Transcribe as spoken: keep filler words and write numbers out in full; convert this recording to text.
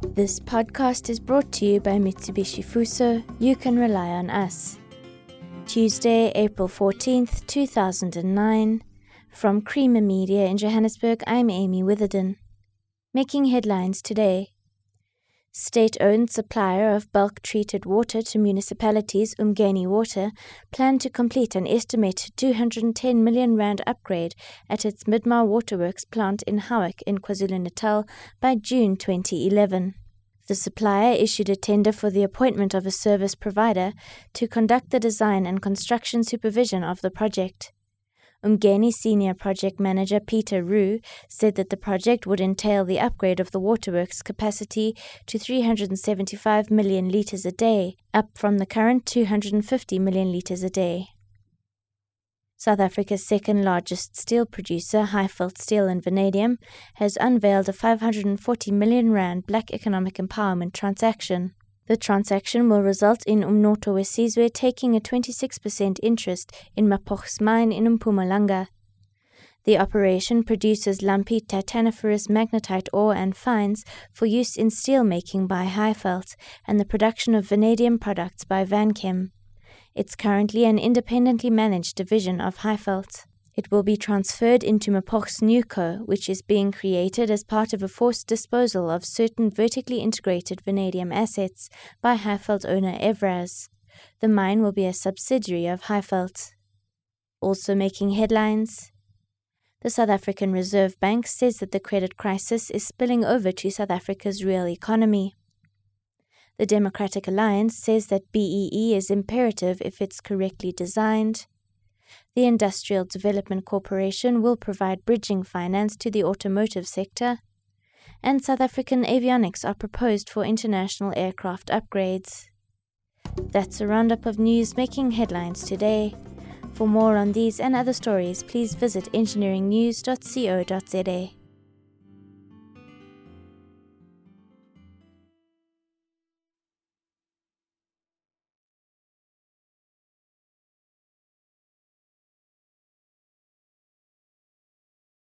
This podcast is brought to you by Mitsubishi Fuso. You can rely on us. Tuesday, April fourteenth, two thousand nine. From Creamer Media in Johannesburg, I'm Amy Witherden. Making headlines today. State-owned supplier of bulk-treated water to municipalities, Umgeni Water, planned to complete an estimated two hundred ten million rand upgrade at its Midmar Waterworks plant in Howick in KwaZulu-Natal by June twenty eleven. The supplier issued a tender for the appointment of a service provider to conduct the design and construction supervision of the project. Umgeni Senior Project Manager Peter Roo said that the project would entail the upgrade of the waterworks capacity to three hundred seventy-five million litres a day, up from the current two hundred fifty million litres a day. South Africa's second-largest steel producer, Highveld Steel and Vanadium, has unveiled a five hundred forty million rand black economic empowerment transaction. The transaction will result in Umnoto Wesizwe taking a twenty-six percent interest in Mapoch's mine in Mpumalanga. The operation produces lumpy titaniferous magnetite ore and fines for use in steel making by Highveld and the production of vanadium products by Vanchem. It's currently an independently managed division of Highveld. It will be transferred into Mapoch's Newco, which is being created as part of a forced disposal of certain vertically integrated vanadium assets by Highveld owner Evraz. The mine will be a subsidiary of Highveld. Also making headlines. The South African Reserve Bank says that the credit crisis is spilling over to South Africa's real economy. The Democratic Alliance says that B E E is imperative if it's correctly designed. The Industrial Development Corporation will provide bridging finance to the automotive sector, and South African avionics are proposed for international aircraft upgrades. That's a roundup of news making headlines today. For more on these and other stories, please visit engineering news dot co dot za.